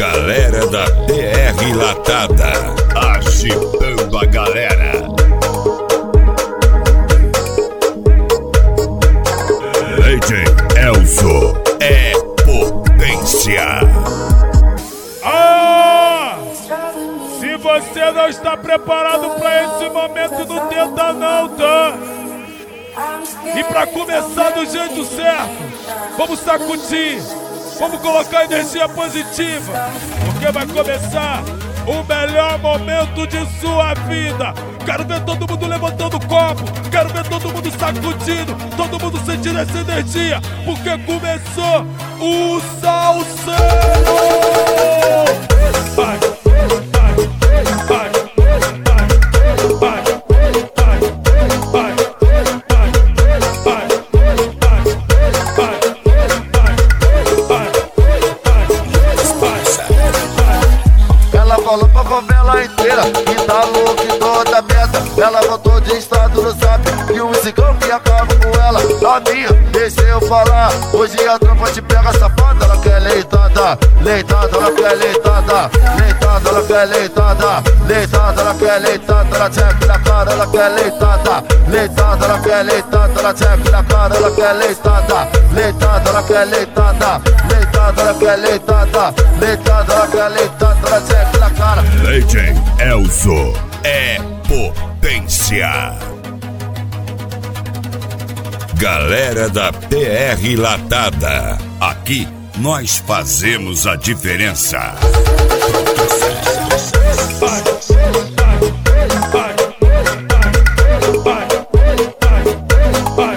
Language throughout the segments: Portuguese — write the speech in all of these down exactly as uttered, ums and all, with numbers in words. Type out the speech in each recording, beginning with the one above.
Galera da T R Latada, agitando a galera. D J Elzo é potência. Ah! Se você não está preparado para esse momento, não tenta não, tá? E pra começar do jeito certo, vamos sacudir, vamos colocar energia positiva, porque vai começar o melhor momento de sua vida. Quero ver todo mundo levantando o copo, quero ver todo mundo sacudindo, todo mundo sentindo essa energia, porque começou o salseiro. Vai, vai, vai, vai, vai, vai, ela falou pra favela inteira que tá louca e toda merda. Ela botou de estado no zap e um cigão que acaba com ela. A minha, deixa eu falar, hoje a tropa te pega safada. Ela quer leitada, leitada, ela quer leitada, leitada, ela quer leitada, leitada, ela quer leitada. Ela checa na cara, ela quer leitada, leitada, ela quer leitada. Ela checa na cara, ela quer leitada, leitada, ela quer leitada, leitada, ela quer leitada, leitada, ela quer leitada. Ela checa na cara. D J Elzo é potência. Galera da T R Latada, aqui nós fazemos a diferença. Vai, vai, vai, vai,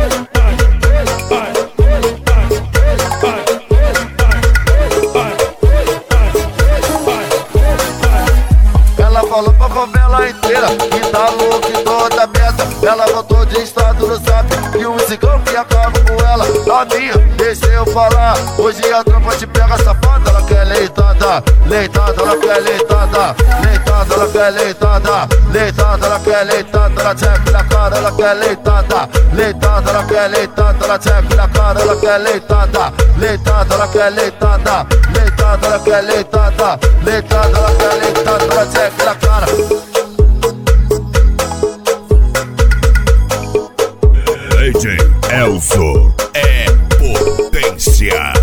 ela falou pra favela inteira que tá louca e toda merda. Ela botou de estado no zap e um cigão que acaba com ela. A minha, deixa eu falar, hoje a tropa te pega safada. Ela quer leitada, leitada, ela quer leitada, leitada, ela quer leitada, leitada, ela quer leitada. Ela checa na cara, ela quer leitada, leitada, ela quer leitada. Ela checa na cara, ela quer leitada, leitada, ela quer leitada, leitada, ela quer leitada, leitada, ela quer leitada. Ela checa na cara. D J Elzo é potência.